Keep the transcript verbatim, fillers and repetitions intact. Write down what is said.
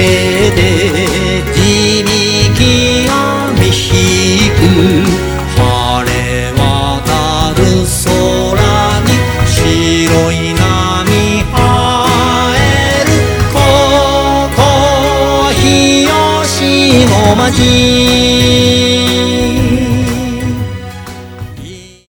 で地力がみしく晴れ渡る空に白い波生えるここ日吉の町